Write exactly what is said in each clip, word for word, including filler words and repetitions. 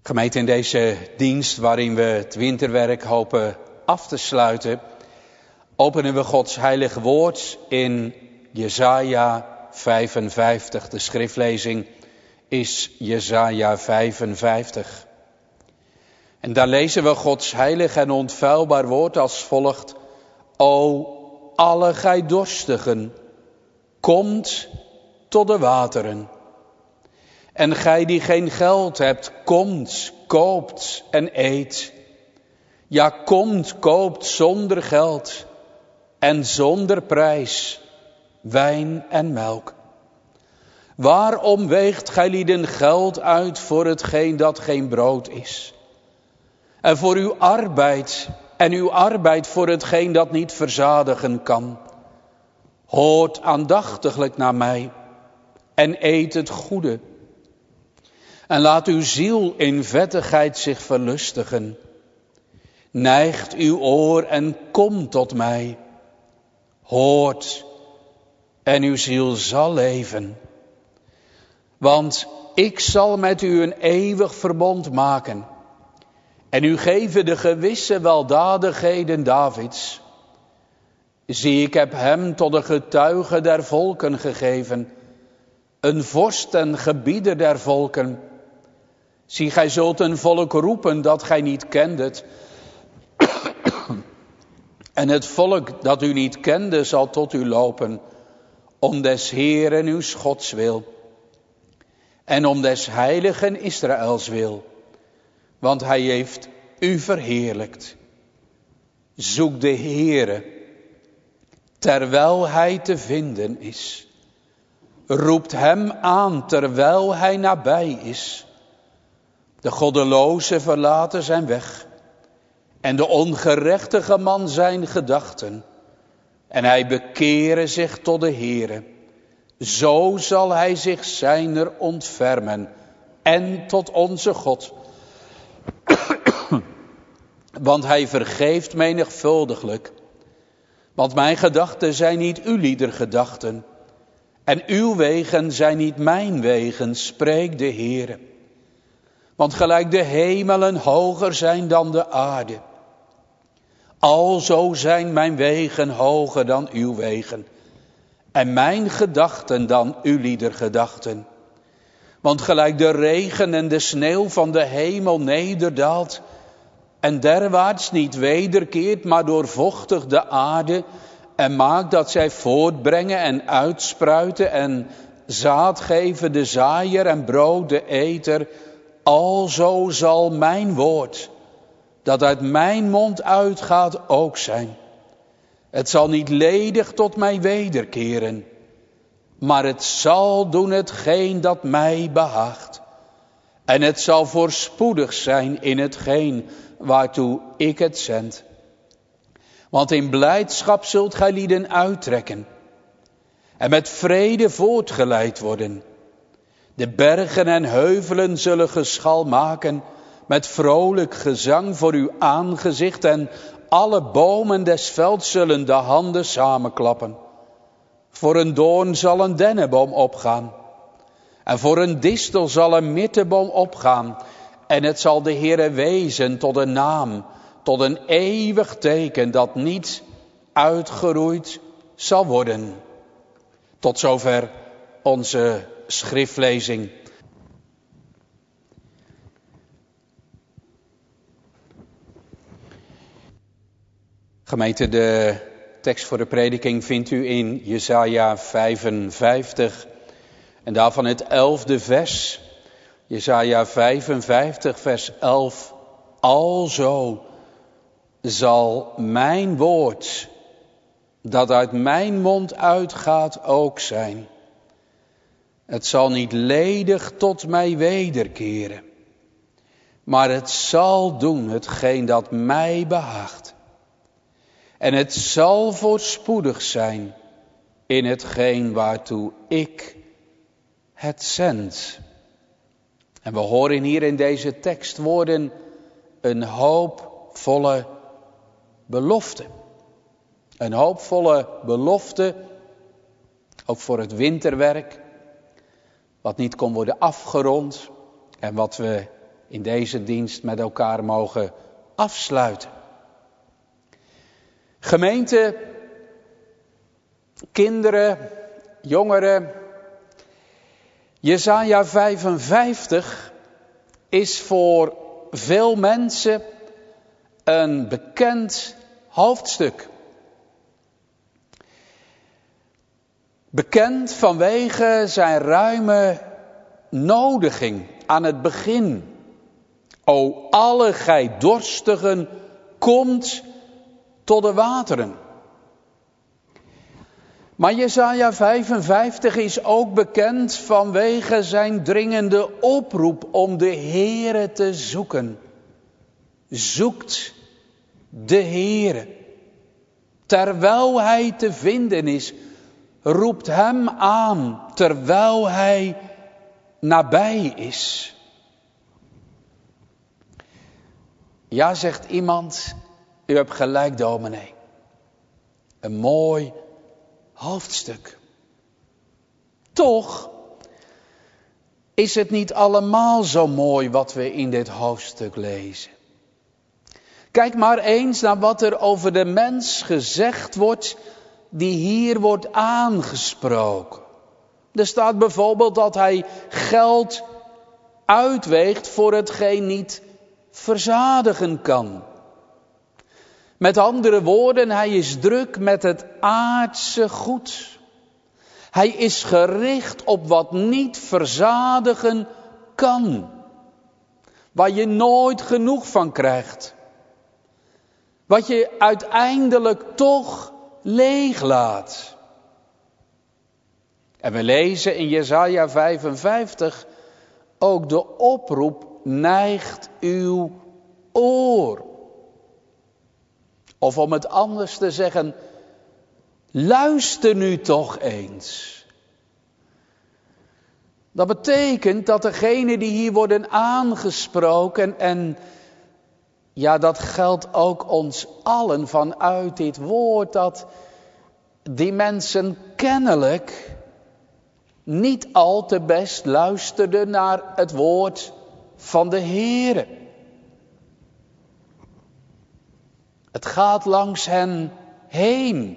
Gemeente, in deze dienst waarin we het winterwerk hopen af te sluiten, openen we Gods heilige woord in Jesaja vijfenvijftig. De schriftlezing is Jesaja vijfenvijftig. En daar lezen we Gods heilig en onfeilbaar woord als volgt. O, alle gij dorstigen, komt tot de wateren. En gij die geen geld hebt, komt, koopt en eet. Ja, komt, koopt zonder geld en zonder prijs wijn en melk. Waarom weegt gij lieden geld uit voor hetgeen dat geen brood is? En voor uw arbeid en uw arbeid voor hetgeen dat niet verzadigen kan. Hoort aandachtiglijk naar mij en eet het goede. En laat uw ziel in vettigheid zich verlustigen. Neigt uw oor en kom tot mij. Hoort en uw ziel zal leven. Want ik zal met u een eeuwig verbond maken. En u geven de gewisse weldadigheden Davids. Zie, ik heb hem tot een getuige der volken gegeven. Een vorst en gebieder der volken. Zie, gij zult een volk roepen dat gij niet kendet. En het volk dat u niet kende zal tot u lopen. Om des Heeren uw Gods wil. En om des heiligen Israëls wil. Want hij heeft u verheerlijkt. Zoek de Heere, terwijl hij te vinden is. Roept hem aan, terwijl hij nabij is. De goddeloze verlaten zijn weg. En de ongerechtige man zijn gedachten. En hij bekere zich tot de Heere. Zo zal hij zich zijner ontfermen. En tot onze God. Want hij vergeeft menigvuldiglijk. Want mijn gedachten zijn niet uw lieder gedachten. En uw wegen zijn niet mijn wegen, spreekt de Heere. Want gelijk de hemelen hoger zijn dan de aarde. Alzo zijn mijn wegen hoger dan uw wegen. En mijn gedachten dan uw lieder gedachten. Want gelijk de regen en de sneeuw van de hemel nederdaalt. En derwaarts niet wederkeert, maar doorvochtigt de aarde. En maakt dat zij voortbrengen en uitspruiten. En zaad geven de zaaier en brood de eter. Alzo zal mijn woord, dat uit mijn mond uitgaat, ook zijn. Het zal niet ledig tot mij wederkeren. Maar het zal doen hetgeen dat mij behaagt. En het zal voorspoedig zijn in hetgeen waartoe ik het zend. Want in blijdschap zult gij lieden uittrekken. En met vrede voortgeleid worden. De bergen en heuvelen zullen geschal maken. Met vrolijk gezang voor uw aangezicht. En alle bomen des velds zullen de handen samenklappen. Voor een doorn zal een dennenboom opgaan. En voor een distel zal een mitteboom opgaan. En het zal de Heere wezen tot een naam, tot een eeuwig teken dat niet uitgeroeid zal worden. Tot zover onze schriftlezing. Gemeente, de tekst voor de prediking vindt u in Jesaja vijfenvijftig en daarvan het elfde vers. Jesaja vijfenvijftig vers elf. Alzo zal mijn woord dat uit mijn mond uitgaat ook zijn. Het zal niet ledig tot mij wederkeren, maar het zal doen hetgeen dat mij behaagt. En het zal voorspoedig zijn in hetgeen waartoe ik het zend. En we horen hier in deze tekstwoorden een hoopvolle belofte. Een hoopvolle belofte, ook voor het winterwerk, wat niet kon worden afgerond en wat we in deze dienst met elkaar mogen afsluiten. Gemeente, kinderen, jongeren, Jesaja vijfenvijftig is voor veel mensen een bekend hoofdstuk. Bekend vanwege zijn ruime nodiging aan het begin. O alle gij dorstigen, komt tot de wateren. Maar Jesaja vijfenvijftig is ook bekend vanwege zijn dringende oproep om de Heere te zoeken. Zoekt de Heere. Terwijl hij te vinden is, roept hem aan terwijl hij nabij is. Ja, zegt iemand, u hebt gelijk, dominee. Een mooi hoofdstuk. Toch is het niet allemaal zo mooi wat we in dit hoofdstuk lezen. Kijk maar eens naar wat er over de mens gezegd wordt die hier wordt aangesproken. Er staat bijvoorbeeld dat hij geld uitweegt voor hetgeen niet verzadigen kan. Met andere woorden, hij is druk met het aardse goed. Hij is gericht op wat niet verzadigen kan. Waar je nooit genoeg van krijgt. Wat je uiteindelijk toch leeg laat. En we lezen in Jesaja vijfenvijftig ook de oproep, neigt uw oor. Of om het anders te zeggen, luister nu toch eens. Dat betekent dat degenen die hier worden aangesproken, en ja, dat geldt ook ons allen vanuit dit woord, dat die mensen kennelijk niet al te best luisterden naar het woord van de Heere. Het gaat langs hen heen.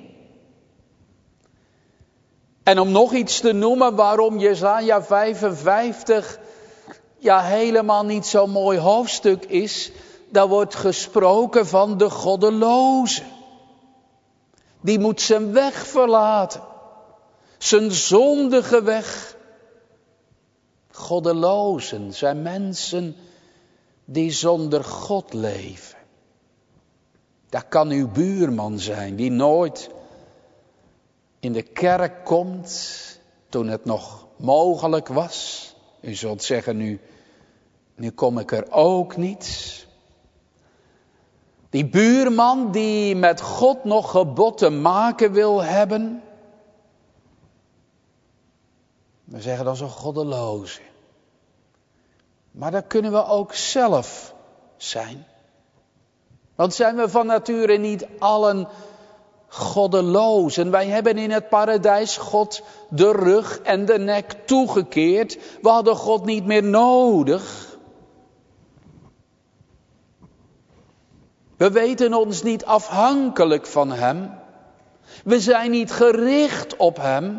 En om nog iets te noemen waarom Jesaja vijfenvijftig ja helemaal niet zo'n mooi hoofdstuk is, daar wordt gesproken van de goddeloze. Die moet zijn weg verlaten. Zijn zondige weg. Goddelozen zijn mensen die zonder God leven. Dat kan uw buurman zijn die nooit in de kerk komt toen het nog mogelijk was. U zult zeggen, nu, nu kom ik er ook niet. Die buurman die met God nog gebod te maken wil hebben. We zeggen dat is een goddeloze. Maar dat kunnen we ook zelf zijn. Want zijn we van nature niet allen goddelozen? Wij hebben in het paradijs God de rug en de nek toegekeerd. We hadden God niet meer nodig. We weten ons niet afhankelijk van Hem. We zijn niet gericht op Hem.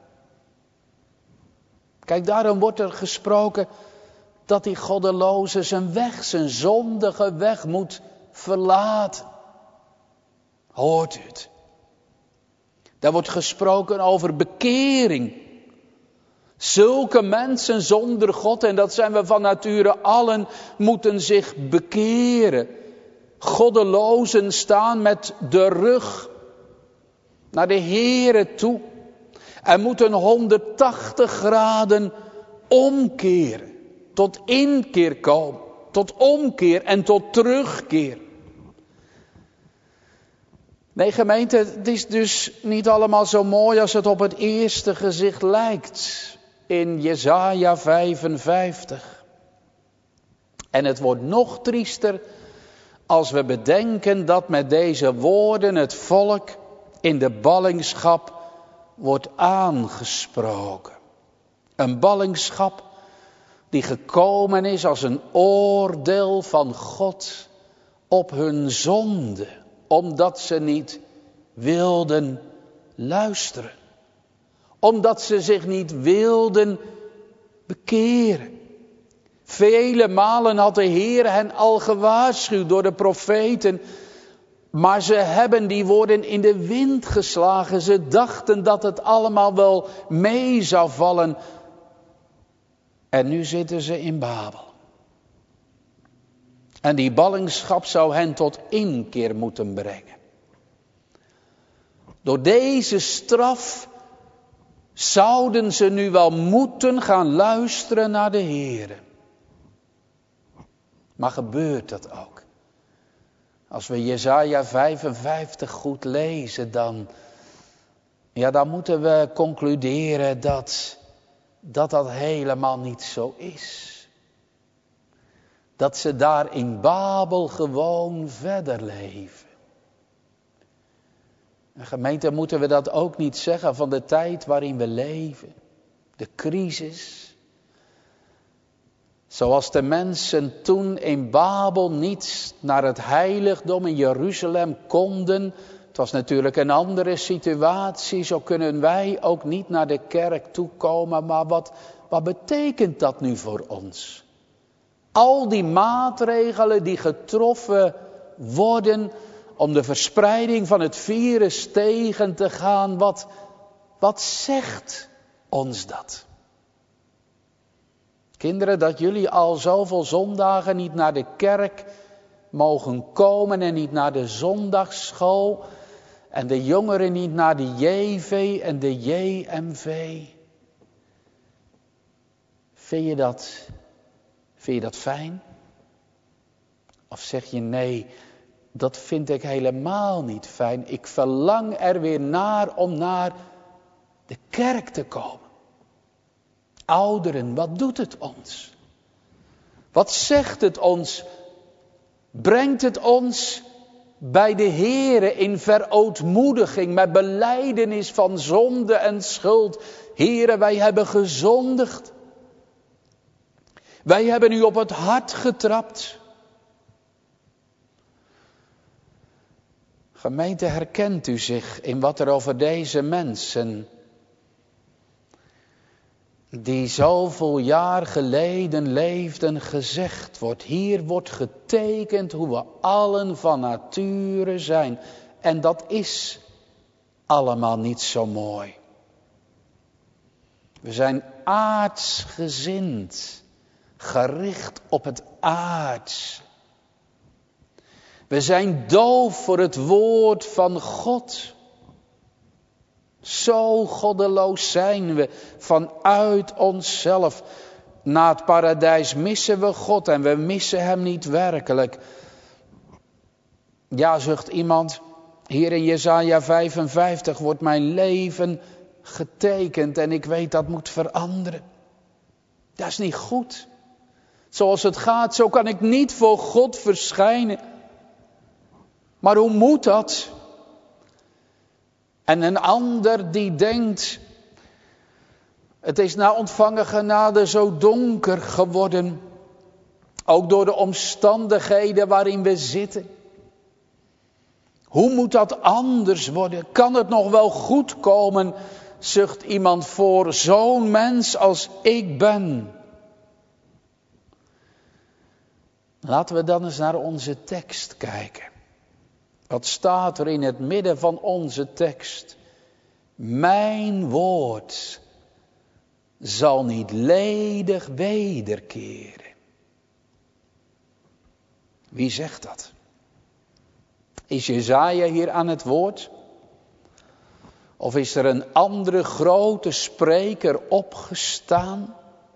Kijk, daarom wordt er gesproken dat die goddeloze zijn weg, zijn zondige weg moet verlaten. Hoort u het? Daar wordt gesproken over bekering. Zulke mensen zonder God, en dat zijn we van nature allen, moeten zich bekeren. Goddelozen staan met de rug naar de Heere toe. En moeten honderdtachtig graden omkeren. Tot inkeer komen. Tot omkeer en tot terugkeer. Nee, gemeente, het is dus niet allemaal zo mooi als het op het eerste gezicht lijkt. In Jesaja vijfenvijftig. En het wordt nog triester als we bedenken dat met deze woorden het volk in de ballingschap wordt aangesproken. Een ballingschap die gekomen is als een oordeel van God op hun zonde, omdat ze niet wilden luisteren. Omdat ze zich niet wilden bekeren. Vele malen had de Heer hen al gewaarschuwd door de profeten. Maar ze hebben die woorden in de wind geslagen. Ze dachten dat het allemaal wel mee zou vallen. En nu zitten ze in Babel. En die ballingschap zou hen tot inkeer moeten brengen. Door deze straf zouden ze nu wel moeten gaan luisteren naar de Heere. Maar gebeurt dat ook? Als we Jesaja vijfenvijftig goed lezen, dan, ja, dan moeten we concluderen dat, dat dat helemaal niet zo is. Dat ze daar in Babel gewoon verder leven. En gemeente, moeten we dat ook niet zeggen van de tijd waarin we leven? De crisis. Zoals de mensen toen in Babel niet naar het heiligdom in Jeruzalem konden. Het was natuurlijk een andere situatie. Zo kunnen wij ook niet naar de kerk toekomen. Maar wat, wat betekent dat nu voor ons? Al die maatregelen die getroffen worden om de verspreiding van het virus tegen te gaan. Wat, wat zegt ons dat? Kinderen, dat jullie al zoveel zondagen niet naar de kerk mogen komen en niet naar de zondagsschool. En de jongeren niet naar de J V en de J M V. Vind je dat, vind je dat fijn? Of zeg je nee, dat vind ik helemaal niet fijn. Ik verlang er weer naar om naar de kerk te komen. Ouderen, wat doet het ons? Wat zegt het ons? Brengt het ons bij de Heere in verootmoediging, met belijdenis van zonde en schuld? Heere, wij hebben gezondigd. Wij hebben u op het hart getrapt. Gemeente, herkent u zich in wat er over deze mensen, die zoveel jaar geleden leefden, gezegd wordt? Hier wordt getekend hoe we allen van nature zijn. En dat is allemaal niet zo mooi. We zijn aardsgezind, gericht op het aards. We zijn doof voor het woord van God. Zo goddeloos zijn we vanuit onszelf. Na het paradijs missen we God en we missen hem niet werkelijk. Ja, zucht iemand, hier in Jesaja vijfenvijftig wordt mijn leven getekend en ik weet dat moet veranderen. Dat is niet goed. Zoals het gaat, zo kan ik niet voor God verschijnen. Maar hoe moet dat? En een ander die denkt, het is na ontvangen genade zo donker geworden. Ook door de omstandigheden waarin we zitten. Hoe moet dat anders worden? Kan het nog wel goed komen, zucht iemand, voor zo'n mens als ik ben? Laten we dan eens naar onze tekst kijken. Wat staat er in het midden van onze tekst? Mijn woord zal niet ledig wederkeren. Wie zegt dat? Is Jesaja hier aan het woord? Of is er een andere grote spreker opgestaan?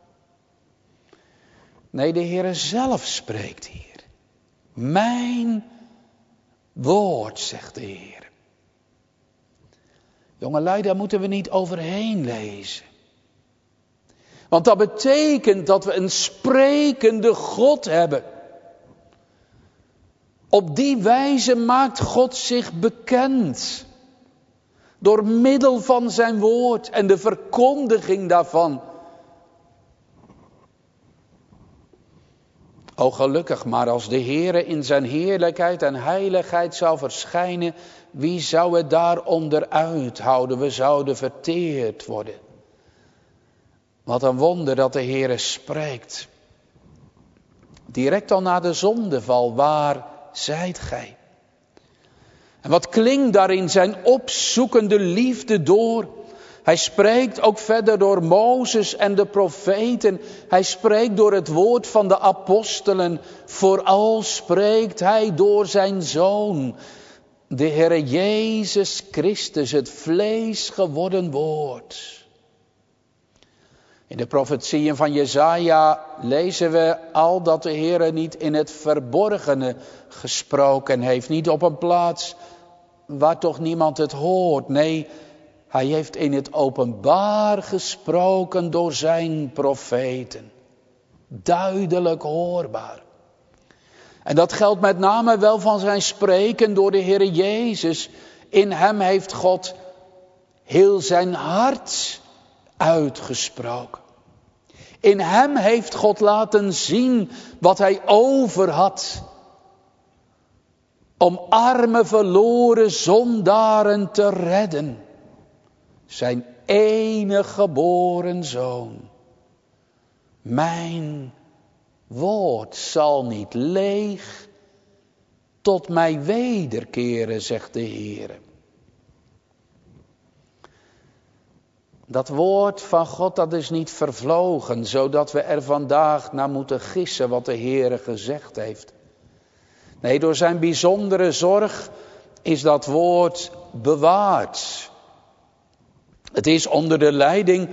Nee, de Heer zelf spreekt hier. Mijn woord, zegt de Heer. Jongelui, daar moeten we niet overheen lezen. Want dat betekent dat we een sprekende God hebben. Op die wijze maakt God zich bekend. Door middel van zijn woord en de verkondiging daarvan. O gelukkig maar als de Heere in zijn heerlijkheid en heiligheid zou verschijnen, wie zou het daaronder uithouden? We zouden verteerd worden. Wat een wonder dat de Heere spreekt. Direct al na de zondeval, waar zijt gij? En wat klinkt daarin zijn opzoekende liefde door? Hij spreekt ook verder door Mozes en de profeten. Hij spreekt door het woord van de apostelen. Vooral spreekt hij door zijn Zoon, de Heere Jezus Christus, het vlees geworden woord. In de profetieën van Jesaja lezen we al dat de Heere niet in het verborgene gesproken heeft. Niet op een plaats waar toch niemand het hoort. Nee, hij heeft in het openbaar gesproken door zijn profeten. Duidelijk hoorbaar. En dat geldt met name wel van zijn spreken door de Heere Jezus. In hem heeft God heel zijn hart uitgesproken. In hem heeft God laten zien wat hij over had. Om arme verloren zondaren te redden. Zijn enige geboren Zoon. Mijn woord zal niet leeg tot mij wederkeren, zegt de Heer. Dat woord van God, dat is niet vervlogen, zodat we er vandaag naar moeten gissen wat de Heer gezegd heeft. Nee, door zijn bijzondere zorg is dat woord bewaard. Het is onder de leiding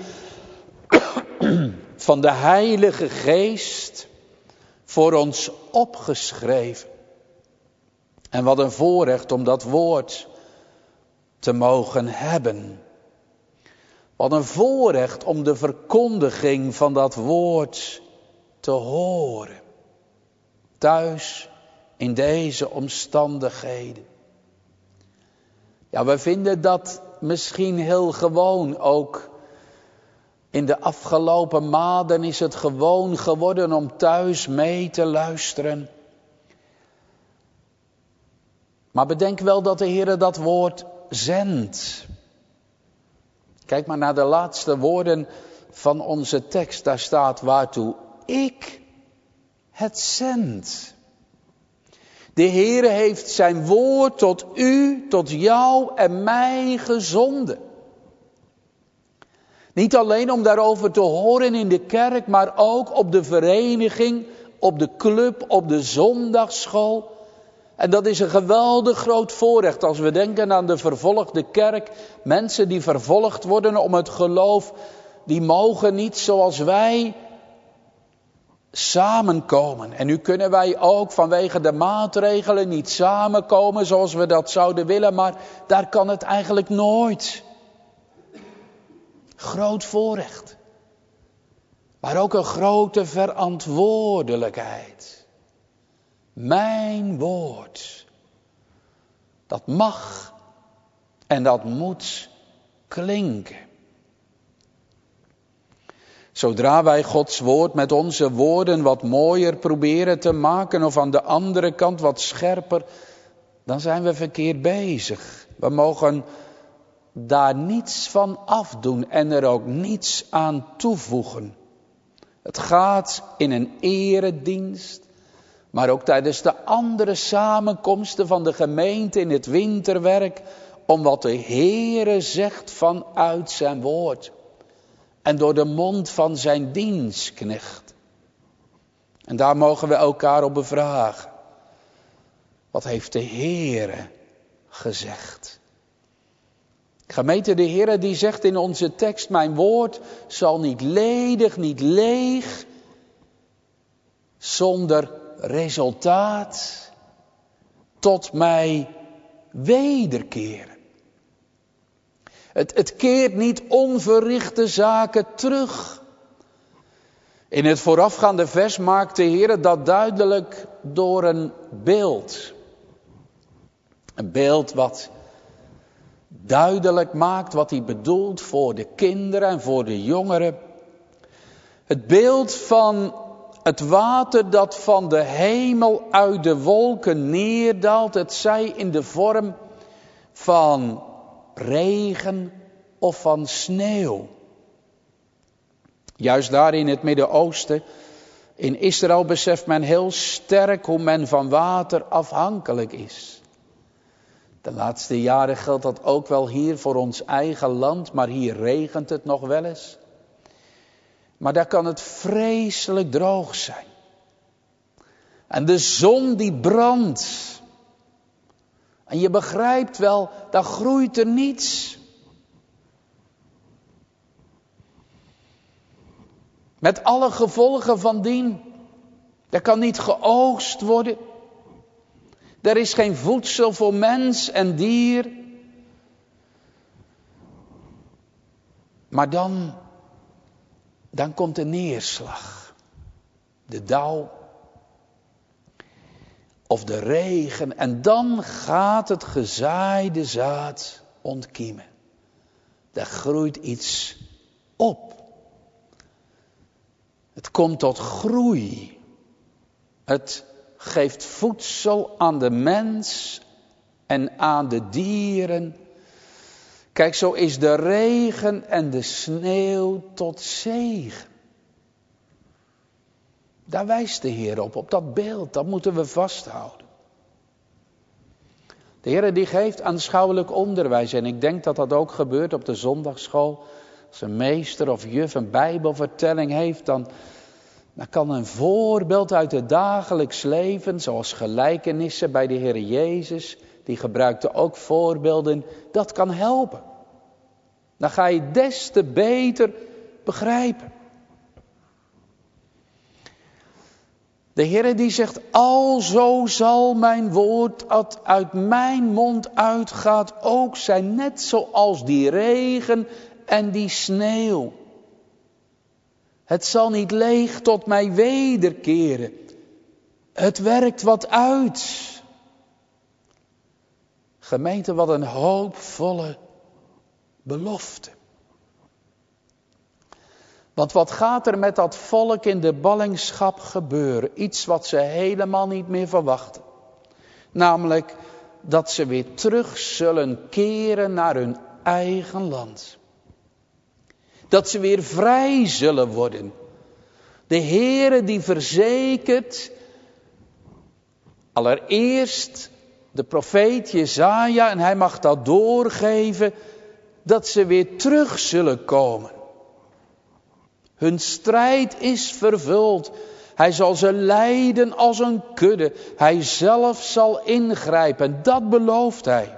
van de Heilige Geest voor ons opgeschreven. En wat een voorrecht om dat woord te mogen hebben. Wat een voorrecht om de verkondiging van dat woord te horen. Thuis in deze omstandigheden. Ja, we vinden dat misschien heel gewoon. Ook in de afgelopen maanden is het gewoon geworden om thuis mee te luisteren. Maar bedenk wel dat de Heer dat woord zendt. Kijk maar naar de laatste woorden van onze tekst. Daar staat: waartoe ik het zend. De Heere heeft zijn woord tot u, tot jou en mij gezonden. Niet alleen om daarover te horen in de kerk, maar ook op de vereniging, op de club, op de zondagsschool. En dat is een geweldig groot voorrecht als we denken aan de vervolgde kerk. Mensen die vervolgd worden om het geloof, die mogen niet zoals wij samenkomen. En nu kunnen wij ook vanwege de maatregelen niet samenkomen zoals we dat zouden willen, maar daar kan het eigenlijk nooit. Groot voorrecht. Maar ook een grote verantwoordelijkheid. Mijn woord. Dat mag en dat moet klinken. Zodra wij Gods woord met onze woorden wat mooier proberen te maken of aan de andere kant wat scherper, dan zijn we verkeerd bezig. We mogen daar niets van afdoen en er ook niets aan toevoegen. Het gaat in een eredienst, maar ook tijdens de andere samenkomsten van de gemeente in het winterwerk, om wat de Heere zegt vanuit zijn woord. En door de mond van zijn dienstknecht. En daar mogen we elkaar op bevragen. Wat heeft de Heere gezegd? Gemeente, de Heere die zegt in onze tekst: mijn woord zal niet ledig, niet leeg, zonder resultaat tot mij wederkeren. Het, het keert niet onverrichte zaken terug. In het voorafgaande vers maakt de Heer dat duidelijk door een beeld. Een beeld wat duidelijk maakt wat hij bedoelt voor de kinderen en voor de jongeren. Het beeld van het water dat van de hemel uit de wolken neerdaalt, het zij in de vorm van regen of van sneeuw. Juist daar in het Midden-Oosten, in Israël, beseft men heel sterk hoe men van water afhankelijk is. De laatste jaren geldt dat ook wel hier voor ons eigen land, maar hier regent het nog wel eens. Maar daar kan het vreselijk droog zijn. En de zon die brandt. En je begrijpt wel, daar groeit er niets. Met alle gevolgen van dien. Er kan niet geoogst worden. Er is geen voedsel voor mens en dier. Maar dan, dan komt de neerslag. De dauw. Of de regen. En dan gaat het gezaaide zaad ontkiemen. Er groeit iets op. Het komt tot groei. Het geeft voedsel aan de mens en aan de dieren. Kijk, zo is de regen en de sneeuw tot zegen. Daar wijst de Heer op, op dat beeld, dat moeten we vasthouden. De Heer die geeft aanschouwelijk onderwijs en ik denk dat dat ook gebeurt op de zondagschool. Als een meester of juf een bijbelvertelling heeft, dan, dan kan een voorbeeld uit het dagelijks leven, zoals gelijkenissen bij de Heer Jezus, die gebruikte ook voorbeelden, dat kan helpen. Dan ga je des te beter begrijpen. De Heer die zegt, alzo zal mijn woord dat uit mijn mond uitgaat ook zijn, net zoals die regen en die sneeuw. Het zal niet leeg tot mij wederkeren. Het werkt wat uit. Gemeente, wat een hoopvolle belofte. Want wat gaat er met dat volk in de ballingschap gebeuren? Iets wat ze helemaal niet meer verwachten. Namelijk dat ze weer terug zullen keren naar hun eigen land. Dat ze weer vrij zullen worden. De Heere die verzekert, allereerst de profeet Jesaja, en hij mag dat doorgeven, dat ze weer terug zullen komen. Hun strijd is vervuld. Hij zal ze leiden als een kudde. Hij zelf zal ingrijpen. Dat belooft hij.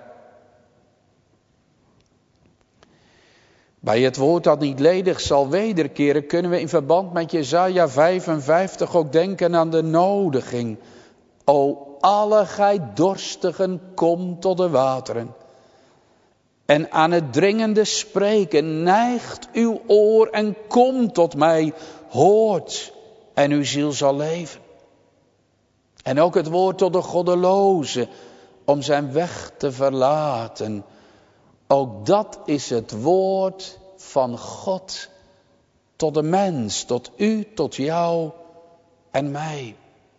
Bij het woord dat niet ledig zal wederkeren, kunnen we in verband met Jesaja vijfenvijftig ook denken aan de nodiging. O alle gij dorstigen, kom tot de wateren. En aan het dringende spreken, neigt uw oor en kom tot mij, hoort en uw ziel zal leven. En ook het woord tot de goddeloze, om zijn weg te verlaten. Ook dat is het woord van God tot de mens, tot u, tot jou en mij.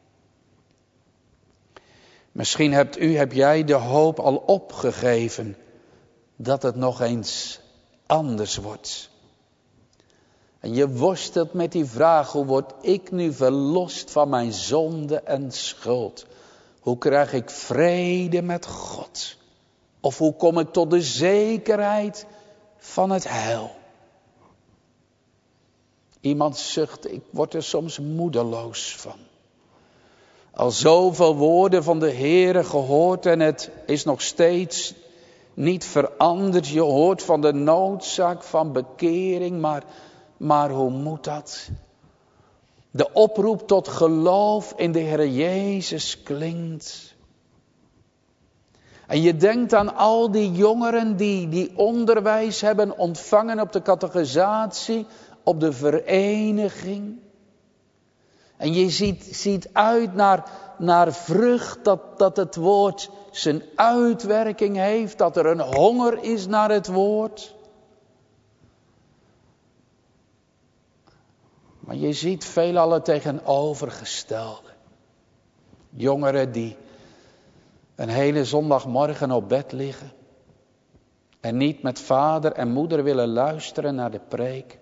Misschien hebt u, heb jij de hoop al opgegeven dat het nog eens anders wordt. En je worstelt met die vraag, hoe word ik nu verlost van mijn zonde en schuld? Hoe krijg ik vrede met God? Of hoe kom ik tot de zekerheid van het heil? Iemand zucht, ik word er soms moedeloos van. Al zoveel woorden van de Heere gehoord en het is nog steeds niet veranderd. Je hoort van de noodzaak van bekering, maar, maar hoe moet dat? De oproep tot geloof in de Heer Jezus klinkt. En je denkt aan al die jongeren die, die onderwijs hebben ontvangen op de catechisatie, op de vereniging. En je ziet, ziet uit naar, naar vrucht, dat, dat het woord zijn uitwerking heeft, dat er een honger is naar het woord. Maar je ziet veelal het tegenovergestelde. Jongeren die een hele zondagmorgen op bed liggen. En niet met vader en moeder willen luisteren naar de preek.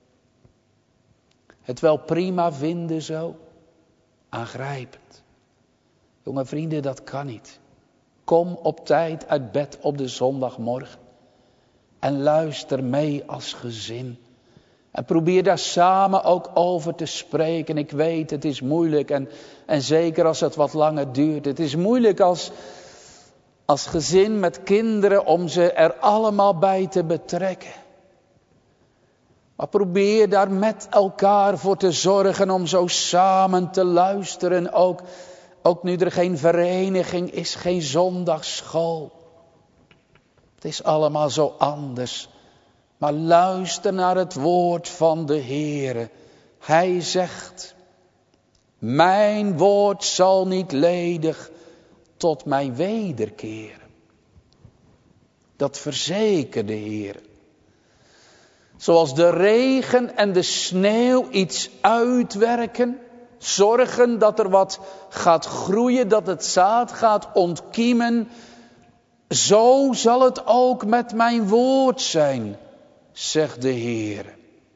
Het wel prima vinden zo. Aangrijpend. Jonge vrienden, dat kan niet. Kom op tijd uit bed op de zondagmorgen. En luister mee als gezin. En probeer daar samen ook over te spreken. Ik weet, het is moeilijk. En, en zeker als het wat langer duurt. Het is moeilijk als, als gezin met kinderen om ze er allemaal bij te betrekken. Maar probeer daar met elkaar voor te zorgen om zo samen te luisteren. Ook, ook nu er geen vereniging is, geen zondagsschool. Het is allemaal zo anders. Maar luister naar het woord van de Heere. Hij zegt, mijn woord zal niet ledig tot mij wederkeren. Dat verzekert de Heer. Zoals de regen en de sneeuw iets uitwerken. Zorgen dat er wat gaat groeien, dat het zaad gaat ontkiemen. Zo zal het ook met mijn woord zijn, zegt de Heer.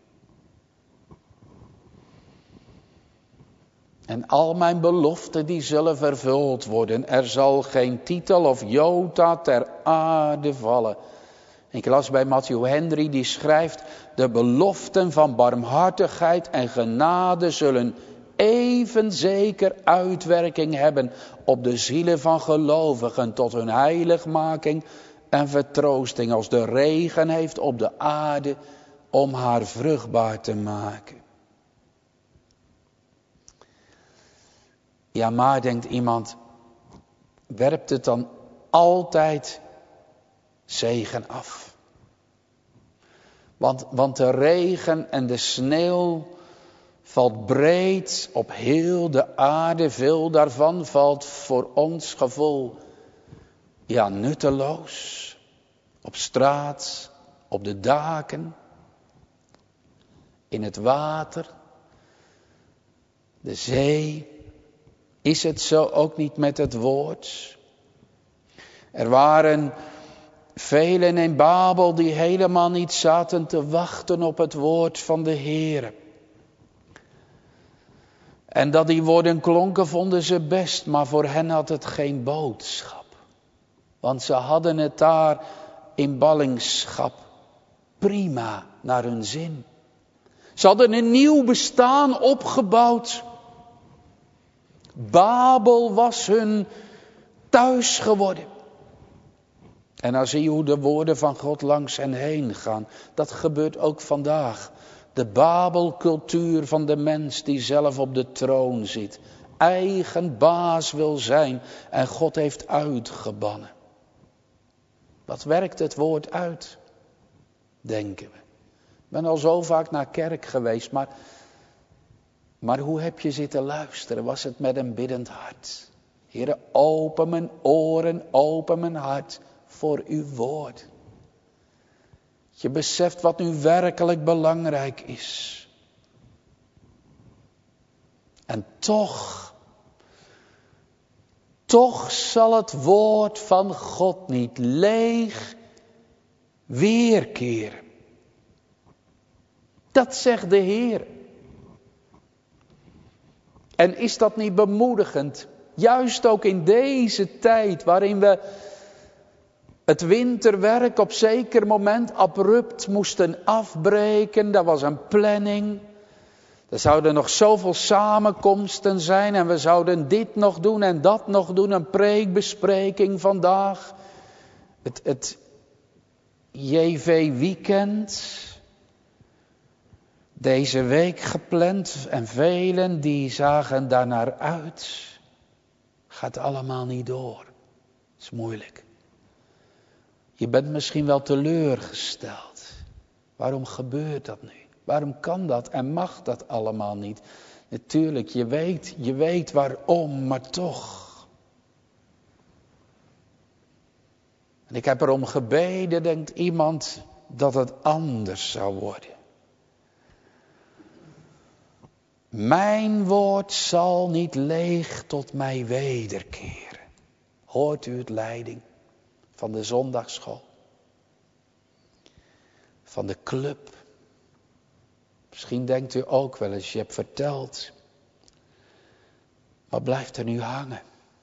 En al mijn beloften die zullen vervuld worden. Er zal geen titel of jota ter aarde vallen. Ik las bij Matthew Henry, die schrijft, de beloften van barmhartigheid en genade zullen even zeker uitwerking hebben op de zielen van gelovigen tot hun heiligmaking en vertroosting als de regen heeft op de aarde om haar vruchtbaar te maken. Ja, maar denkt iemand, werpt het dan altijd zegen af? Want, want de regen en de sneeuw valt breed op heel de aarde. Veel daarvan valt voor ons gevoel ja, nutteloos. Op straat, op de daken, in het water, de zee. Is het zo ook niet met het woord? Er waren velen in Babel die helemaal niet zaten te wachten op het woord van de Heere. En dat die woorden klonken vonden ze best, maar voor hen had het geen boodschap. Want ze hadden het daar in ballingschap prima naar hun zin. Ze hadden een nieuw bestaan opgebouwd. Babel was hun thuis geworden. En dan zie je hoe de woorden van God langs hen heen gaan. Dat gebeurt ook vandaag. De Babelcultuur van de mens die zelf op de troon zit. Eigen baas wil zijn en God heeft uitgebannen. Wat werkt het woord uit? Denken we. Ik ben al zo vaak naar kerk geweest, maar, maar hoe heb je zitten luisteren? Was het met een biddend hart? Heere, open mijn oren, open mijn hart voor uw woord. Je beseft wat nu werkelijk belangrijk is. En toch, toch zal het woord van God niet leeg weerkeren. Dat zegt de Heer. En is dat niet bemoedigend? Juist ook in deze tijd waarin we het winterwerk op zeker moment abrupt moesten afbreken. Dat was een planning. Er zouden nog zoveel samenkomsten zijn en we zouden dit nog doen en dat nog doen. Een preekbespreking vandaag. Het, het J V-weekend. Deze week gepland en velen die zagen daarnaar uit. Gaat allemaal niet door. Het is moeilijk. Je bent misschien wel teleurgesteld. Waarom gebeurt dat nu? Waarom kan dat en mag dat allemaal niet? Natuurlijk, je weet, je weet waarom, maar toch. En ik heb erom gebeden, denkt iemand, dat het anders zou worden. Mijn woord zal niet leeg tot mij wederkeren. Hoort u het leiding van de zondagsschool? Van de club? Misschien denkt u ook wel eens, je hebt verteld. Wat blijft er nu hangen?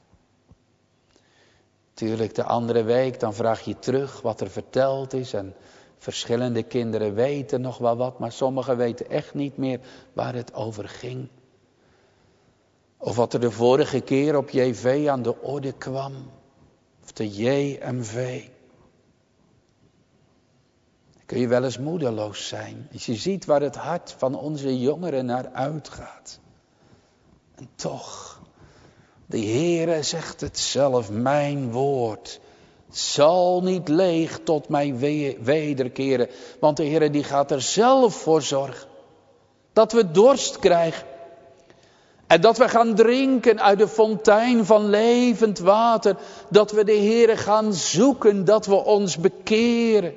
Tuurlijk, de andere week, dan vraag je terug wat er verteld is. En verschillende kinderen weten nog wel wat, maar sommigen weten echt niet meer waar het over ging. Of wat er de vorige keer op J V aan de orde kwam. Of de J M V. Dan kun je wel eens moedeloos zijn. Als je ziet waar het hart van onze jongeren naar uitgaat. En toch, de Heere zegt het zelf, mijn woord zal niet leeg tot mij wederkeren. Want de Heere die gaat er zelf voor zorgen. Dat we dorst krijgen. En dat we gaan drinken uit de fontein van levend water. Dat we de Heere gaan zoeken, dat we ons bekeren.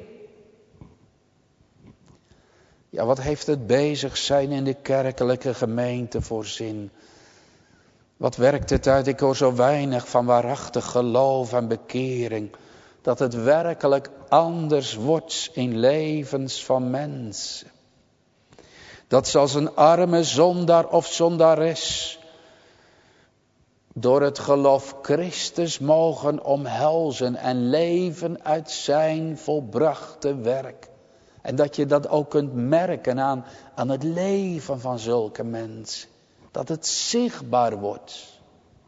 Ja, wat heeft het bezig zijn in de kerkelijke gemeente voor zin? Wat werkt het uit? Ik hoor zo weinig van waarachtig geloof en bekering. Dat het werkelijk anders wordt in levens van mensen. Dat ze als een arme zondaar of zondares door het geloof Christus mogen omhelzen en leven uit zijn volbrachte werk. En dat je dat ook kunt merken aan, aan het leven van zulke mensen. Dat het zichtbaar wordt.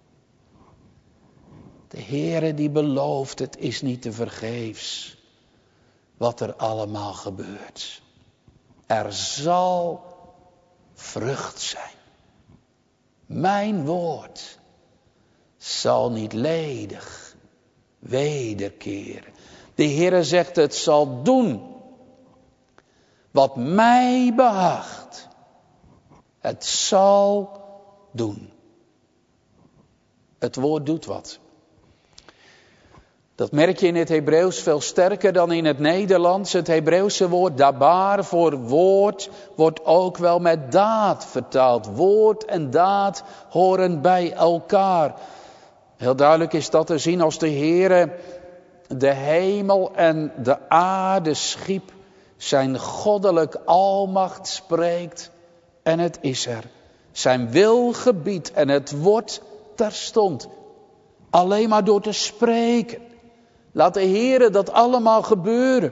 De Heere die belooft, het is niet te vergeefs wat er allemaal gebeurt. Er zal vrucht zijn. Mijn woord zal niet ledig wederkeren. De Heere zegt, het zal doen wat mij behaagt. Het zal doen. Het woord doet wat. Dat merk je in het Hebreeuws veel sterker dan in het Nederlands. Het Hebreeuwse woord dabar voor woord wordt ook wel met daad vertaald. Woord en daad horen bij elkaar. Heel duidelijk is dat te zien als de Heere de hemel en de aarde schiep. Zijn goddelijk almacht spreekt en het is er. Zijn wil gebiedt en het wordt terstond. Alleen maar door te spreken. Laat de Heere dat allemaal gebeuren.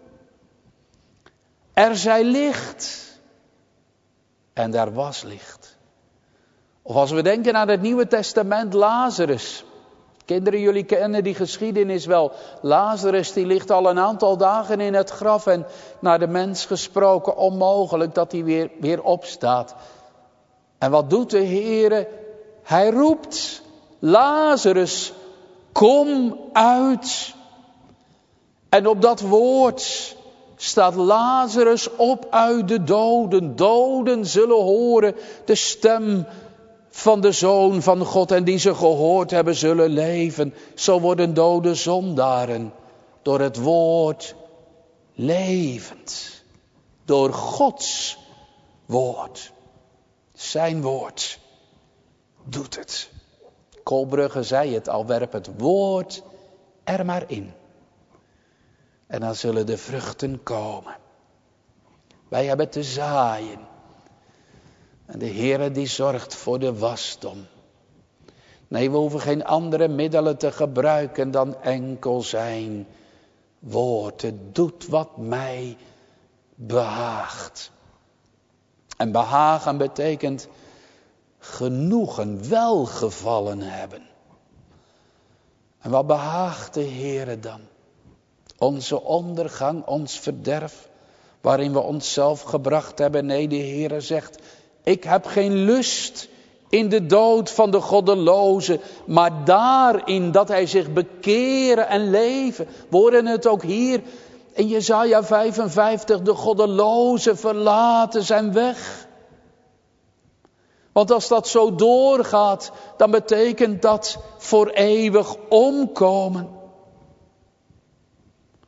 Er zij licht. En daar was licht. Of als we denken aan het Nieuwe Testament, Lazarus. Kinderen, jullie kennen die geschiedenis wel. Lazarus die ligt al een aantal dagen in het graf. En naar de mens gesproken onmogelijk dat hij weer, weer opstaat. En wat doet de Heere? Hij roept, Lazarus, kom uit. En op dat woord staat Lazarus op uit de doden. Doden zullen horen de stem van de Zoon van God. En die ze gehoord hebben zullen leven. Zo worden dode zondaren door het woord levend. Door Gods woord. Zijn woord doet het. Kolbrugge zei het al, werp het woord er maar in. En dan zullen de vruchten komen. Wij hebben te zaaien. En de Heere die zorgt voor de wasdom. Nee, we hoeven geen andere middelen te gebruiken dan enkel zijn woord. Het doet wat mij behaagt. En behagen betekent genoegen, welgevallen hebben. En wat behaagt de Heere dan? Onze ondergang, ons verderf, waarin we onszelf gebracht hebben. Nee, de Heere zegt, ik heb geen lust in de dood van de goddeloze, maar daarin dat hij zich bekeren en leven. We horen het ook hier in Jesaja vijfenvijftig, de goddeloze verlaten zijn weg. Want als dat zo doorgaat, dan betekent dat voor eeuwig omkomen.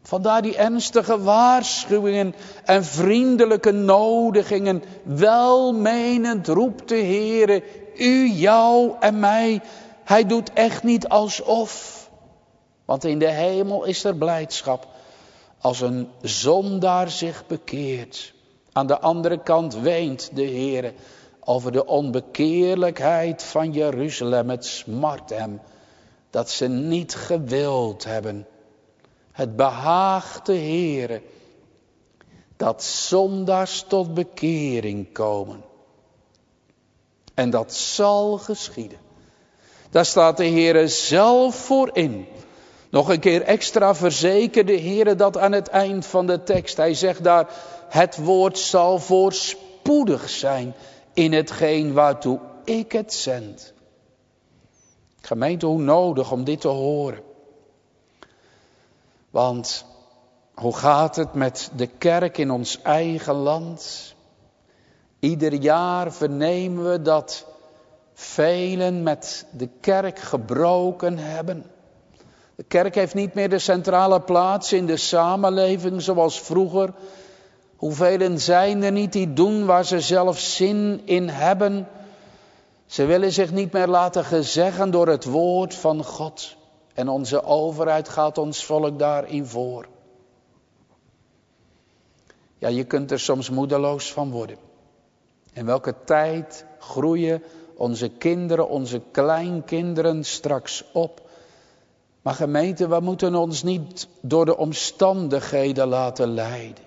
Vandaar die ernstige waarschuwingen en vriendelijke nodigingen. Welmenend roept de Heere u, jou en mij. Hij doet echt niet alsof. Want in de hemel is er blijdschap als een zondaar zich bekeert. Aan de andere kant weent de Heere over de onbekeerlijkheid van Jeruzalem. Het smart hem dat ze niet gewild hebben. Het behaagt de Heere dat zondaars tot bekering komen. En dat zal geschieden. Daar staat de Heere zelf voor in. Nog een keer extra verzekert de Heere dat aan het eind van de tekst. Hij zegt daar, het woord zal voorspoedig zijn in hetgeen waartoe ik het zend. Gemeente, hoe nodig om dit te horen. Want hoe gaat het met de kerk in ons eigen land? Ieder jaar vernemen we dat velen met de kerk gebroken hebben. De kerk heeft niet meer de centrale plaats in de samenleving zoals vroeger. Hoeveel zijn er niet die doen waar ze zelf zin in hebben? Ze willen zich niet meer laten gezeggen door het woord van God. En onze overheid gaat ons volk daarin voor. Ja, je kunt er soms moedeloos van worden. In welke tijd groeien onze kinderen, onze kleinkinderen straks op? Maar gemeente, we moeten ons niet door de omstandigheden laten leiden.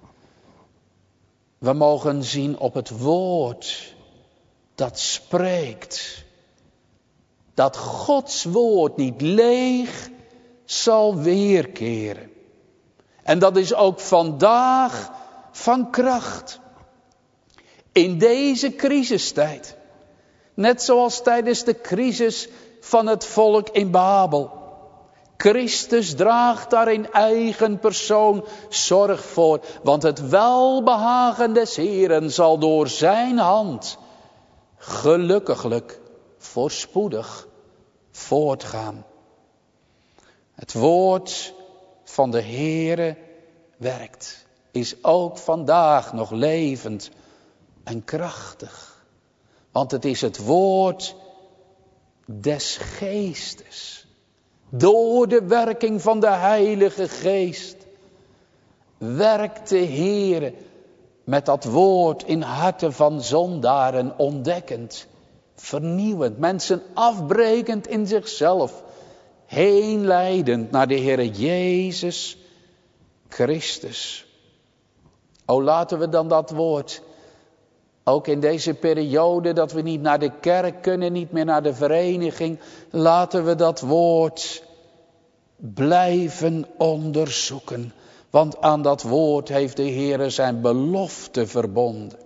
We mogen zien op het woord dat spreekt. Dat Gods woord niet leeg zal weerkeren. En dat is ook vandaag van kracht. In deze crisistijd. Net zoals tijdens de crisis van het volk in Babel. Christus draagt daar in eigen persoon zorg voor. Want het welbehagen des Heeren zal door zijn hand gelukkiglijk voorspoedig voortgaan. Het woord van de Heere werkt. Is ook vandaag nog levend en krachtig. Want het is het woord des Geestes. Door de werking van de Heilige Geest werkt de Heere met dat woord in harten van zondaren ontdekkend, vernieuwend, mensen afbrekend in zichzelf, heen leidend naar de Heere Jezus Christus. O, laten we dan dat woord, ook in deze periode dat we niet naar de kerk kunnen, niet meer naar de vereniging, laten we dat woord blijven onderzoeken. Want aan dat woord heeft de Heere zijn belofte verbonden.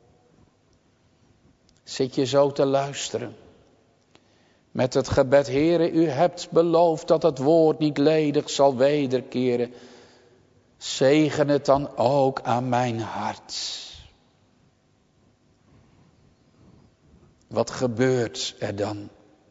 Zit je zo te luisteren? Met het gebed, Heere, u hebt beloofd dat het woord niet ledig zal wederkeren. Zegen het dan ook aan mijn hart. Wat gebeurt er dan?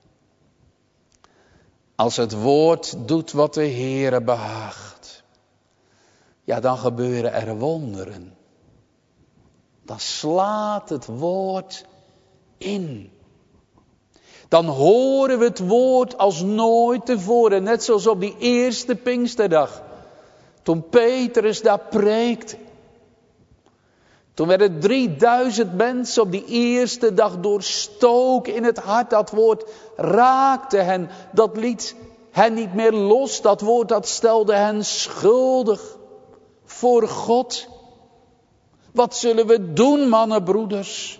Als het woord doet wat de Heere behaagt. Ja, dan gebeuren er wonderen. Dan slaat het woord in. Dan horen we het woord als nooit tevoren. Net zoals op die eerste Pinksterdag. Toen Petrus daar preekte. Toen werden drieduizend mensen op die eerste dag doorstoken in het hart. Dat woord raakte hen. Dat liet hen niet meer los. Dat woord dat stelde hen schuldig voor God. Wat zullen we doen, mannen, broeders?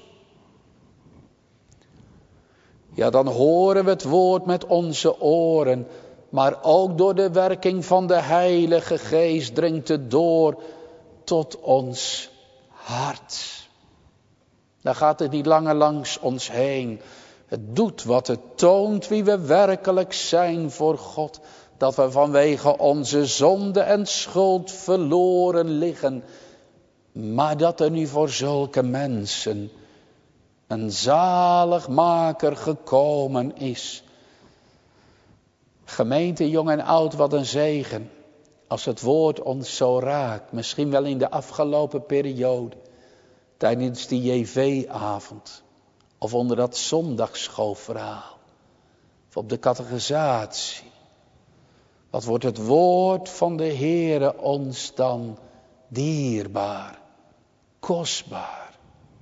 Ja, dan horen we het woord met onze oren. Maar ook door de werking van de Heilige Geest dringt het door tot ons hart. Dan gaat het niet langer langs ons heen. Het doet wat het toont wie we werkelijk zijn voor God. Dat we vanwege onze zonde en schuld verloren liggen. Maar dat er nu voor zulke mensen een zaligmaker gekomen is. Gemeente, jong en oud, wat een zegen. Als het woord ons zo raakt, misschien wel in de afgelopen periode, tijdens die J V-avond, of onder dat zondagsschoolverhaal, of op de catechisatie. Wat wordt het woord van de Heere ons dan dierbaar, kostbaar.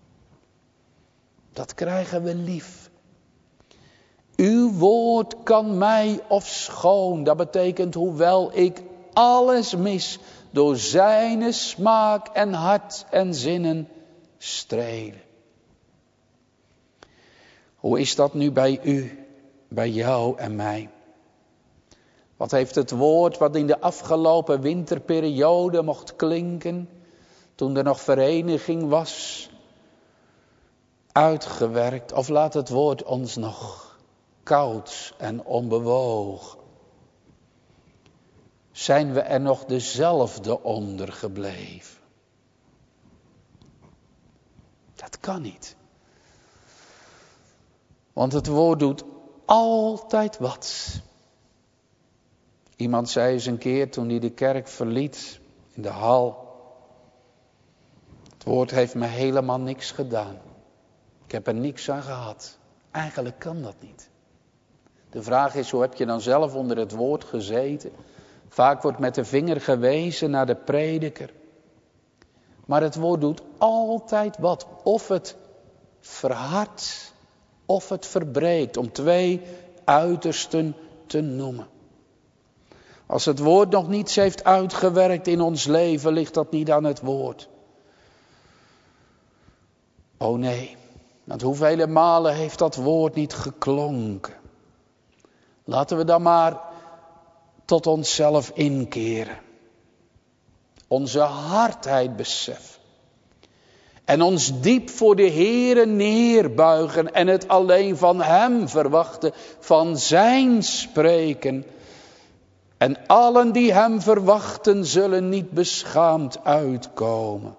Dat krijgen we lief. Uw woord kan mij ofschoon, dat betekent hoewel ik alles mis, door zijne smaak en hart en zinnen strelen. Hoe is dat nu bij u, bij jou en mij? Wat heeft het woord wat in de afgelopen winterperiode mocht klinken, toen er nog vereniging was, uitgewerkt? Of laat het woord ons nog koud en onbewogen? Zijn we er nog dezelfde onder gebleven? Dat kan niet. Want het woord doet altijd wat. Iemand zei eens een keer toen hij de kerk verliet, in de hal: het woord heeft me helemaal niks gedaan. Ik heb er niks aan gehad. Eigenlijk kan dat niet. De vraag is, hoe heb je dan zelf onder het woord gezeten? Vaak wordt met de vinger gewezen naar de prediker. Maar het woord doet altijd wat. Of het verhardt, of het verbreekt. Om twee uitersten te noemen. Als het woord nog niets heeft uitgewerkt in ons leven, ligt dat niet aan het woord. Oh nee, want hoeveel malen heeft dat woord niet geklonken? Laten we dan maar tot onszelf inkeren. Onze hardheid beseffen. En ons diep voor de Heere neerbuigen en het alleen van Hem verwachten, van Zijn spreken. En allen die Hem verwachten zullen niet beschaamd uitkomen.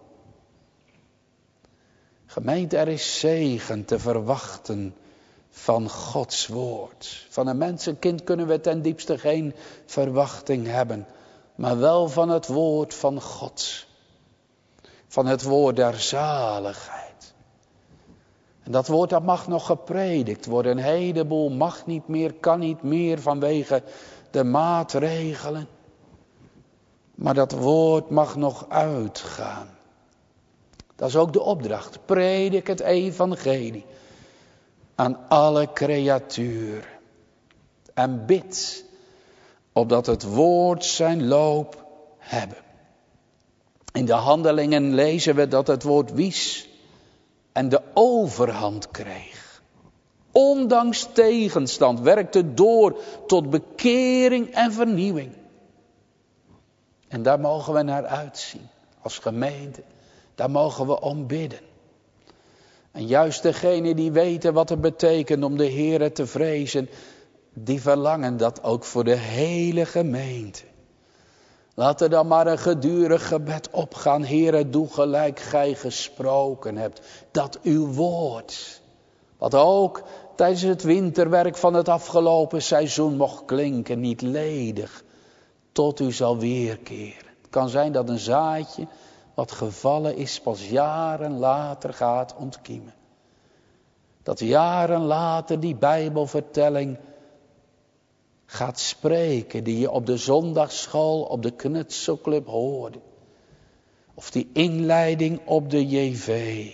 Gemeente, er is zegen te verwachten van Gods woord. Van een mensenkind kunnen we ten diepste geen verwachting hebben. Maar wel van het woord van God. Van het woord der zaligheid. En dat woord dat mag nog gepredikt worden. Een heleboel mag niet meer, kan niet meer vanwege de maatregelen. Maar dat woord mag nog uitgaan. Dat is ook de opdracht. Predik het evangelie aan alle creaturen. En bid opdat het woord zijn loop hebben. In de Handelingen lezen we dat het woord wies en de overhand kreeg. Ondanks tegenstand werkte door tot bekering en vernieuwing. En daar mogen we naar uitzien als gemeente. Daar mogen we om bidden. En juist degenen die weten wat het betekent om de Heere te vrezen, die verlangen dat ook voor de hele gemeente. Laat er dan maar een gedurig gebed opgaan. Heere, doe gelijk gij gesproken hebt. Dat uw woord, wat ook tijdens het winterwerk van het afgelopen seizoen mocht klinken, niet ledig tot u zal weerkeren. Het kan zijn dat een zaadje wat gevallen is pas jaren later gaat ontkiemen. Dat jaren later die Bijbelvertelling gaat spreken die je op de zondagsschool, op de knutselclub hoorde. Of die inleiding op de J V.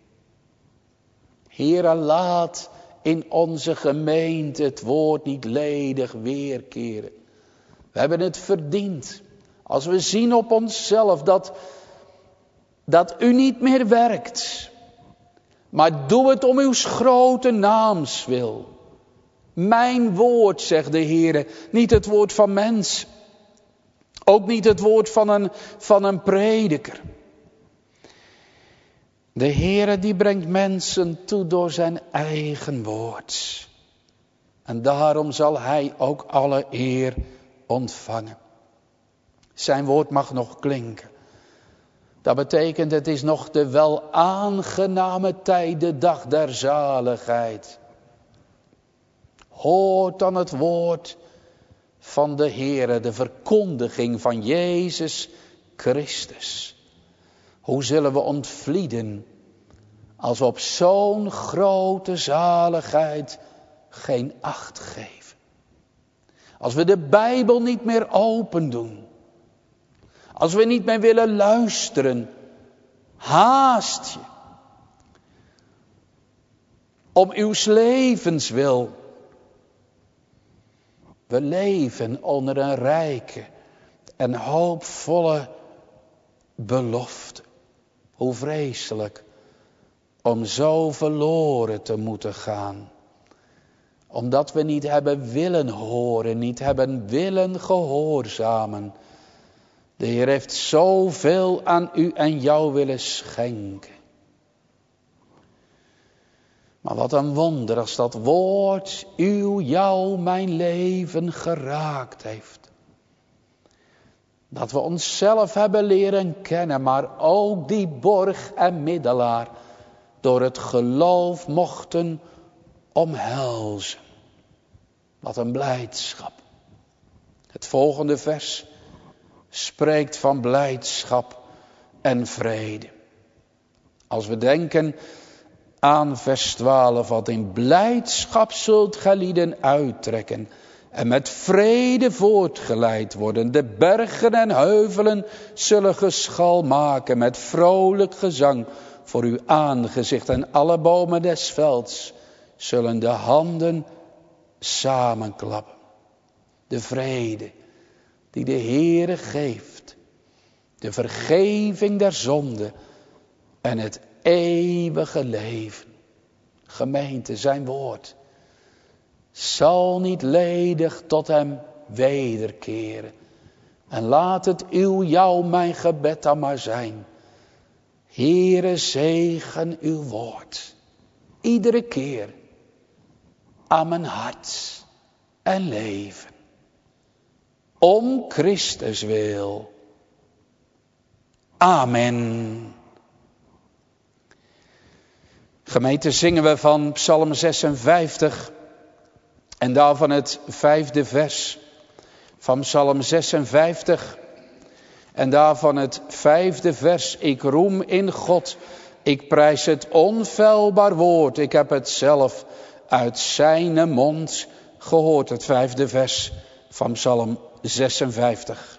Heere, laat in onze gemeente het woord niet ledig weerkeren. We hebben het verdiend. Als we zien op onszelf dat, dat u niet meer werkt. Maar doe het om uw grote naams wil. Mijn woord, zegt de Heere, niet het woord van mens. Ook niet het woord van een, van een prediker. De Heere die brengt mensen toe door zijn eigen woord. En daarom zal hij ook alle eer ontvangen. Zijn woord mag nog klinken. Dat betekent het is nog de wel aangename tijd, de dag der zaligheid. Hoort dan het woord van de Heere, de verkondiging van Jezus Christus. Hoe zullen we ontvlieden als we op zo'n grote zaligheid geen acht geven? Als we de Bijbel niet meer open doen. Als we niet meer willen luisteren. Haast je. Om uw levens wil. We leven onder een rijke en hoopvolle belofte. Hoe vreselijk om zo verloren te moeten gaan. Omdat we niet hebben willen horen, niet hebben willen gehoorzamen. De Heer heeft zoveel aan u en jou willen schenken. Maar wat een wonder als dat woord uw, jou, mijn leven geraakt heeft. Dat we onszelf hebben leren kennen, maar ook die borg en middelaar door het geloof mochten omhelzen. Wat een blijdschap. Het volgende vers spreekt van blijdschap en vrede. Als we denken aan vers twaalf, wat in blijdschap zult gij lieden uittrekken en met vrede voortgeleid worden. De bergen en heuvelen zullen geschal maken met vrolijk gezang voor uw aangezicht. En alle bomen des velds zullen de handen samenklappen. De vrede die de Heere geeft. De vergeving der zonde en het eeuwige leven. Gemeente, zijn woord zal niet ledig tot hem wederkeren. En laat het uw, jou, mijn gebed dan maar zijn. Heere, zegen uw woord. Iedere keer aan mijn hart en leven. Om Christus wil. Amen. Gemeente, zingen we van Psalm zesenvijftig en daarvan het vijfde vers. Van Psalm zesenvijftig en daarvan het vijfde vers. Ik roem in God, ik prijs het onfeilbaar woord. Ik heb het zelf uit zijn mond gehoord. Het vijfde vers van Psalm zesenvijftig.